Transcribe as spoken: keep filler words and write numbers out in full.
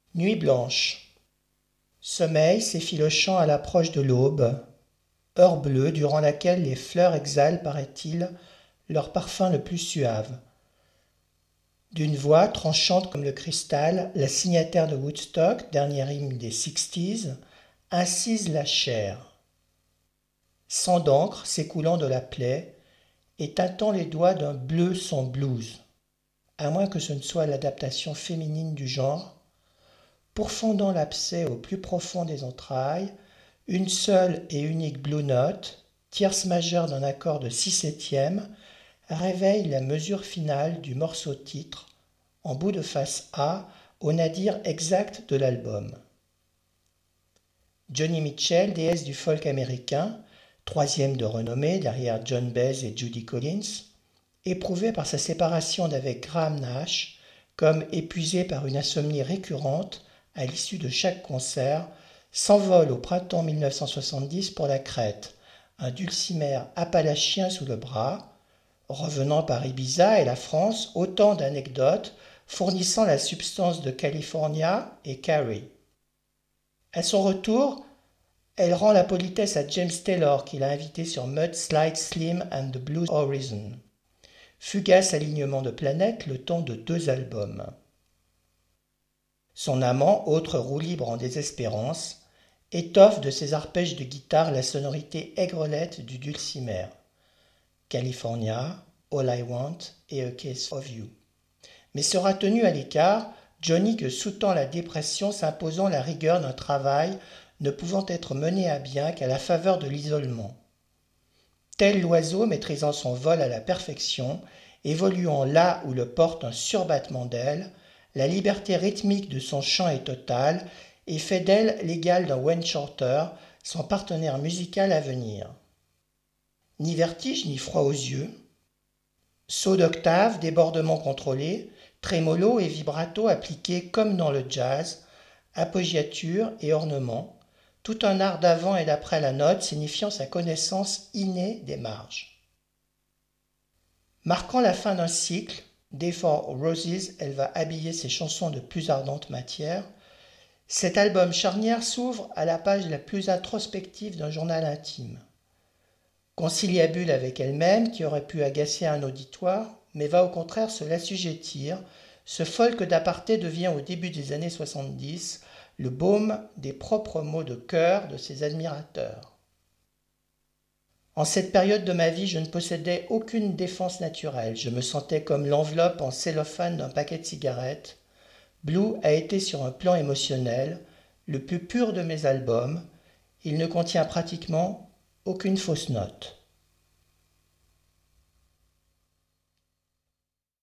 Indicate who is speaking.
Speaker 1: Nuit blanche. Sommeil s'effilochant à l'approche de l'aube. Heure bleue durant laquelle les fleurs exhalent, paraît-il, leur parfum le plus suave. D'une voix tranchante comme le cristal, la signataire de Woodstock, dernier hymne des sixties, incise la chair. Sang d'encre s'écoulant de la plaie et tâtant les doigts d'un bleu sans blues, à moins que ce ne soit l'adaptation féminine du genre, pourfondant l'abcès au plus profond des entrailles, une seule et unique blue note, tierce majeure d'un accord de six septièmes, réveille la mesure finale du morceau titre, en bout de face A, au nadir exact de l'album. Joni Mitchell, déesse du folk américain, troisième de renommée derrière John Baez et Judy Collins, éprouvée par sa séparation d'avec Graham Nash, comme épuisée par une insomnie récurrente à l'issue de chaque concert, s'envole au printemps mille neuf cent soixante-dix pour la Crète, un dulcimer appalachien sous le bras, revenant par Ibiza et la France, autant d'anecdotes fournissant la substance de California et Carrie. À son retour, elle rend la politesse à James Taylor qui l'a invité sur Mudslide Slim and the Blue Horizon. Fugace alignement de planètes le temps de deux albums. Son amant, autre roue libre en désespérance, étoffe de ses arpèges de guitare la sonorité aigrelette du dulcimer. California, All I Want et A Case of You. Mais sera tenu à l'écart, Joni que sous-tend la dépression s'imposant la rigueur d'un travail ne pouvant être mené à bien qu'à la faveur de l'isolement. Tel l'oiseau maîtrisant son vol à la perfection, évoluant là où le porte un surbattement d'ailes, la liberté rythmique de son chant est totale et fait d'elle l'égal d'un Wayne Shorter, son partenaire musical à venir. Ni vertige ni froid aux yeux, saut d'octave, débordement contrôlé, trémolo et vibrato appliqués comme dans le jazz, appoggiature et ornement, tout un art d'avant et d'après la note signifiant sa connaissance innée des marges. Marquant la fin d'un cycle, Day for Roses, elle va habiller ses chansons de plus ardente matière. Cet album charnière s'ouvre à la page la plus introspective d'un journal intime. Conciliabule avec elle-même, qui aurait pu agacer un auditoire, mais va au contraire se l'assujettir, ce folk d'aparté devient au début des années soixante-dix le baume des propres mots de cœur de ses admirateurs. En cette période de ma vie, je ne possédais aucune défense naturelle. Je me sentais comme l'enveloppe en cellophane d'un paquet de cigarettes. Blue a été sur un plan émotionnel le plus pur de mes albums. Il ne contient pratiquement aucune fausse note.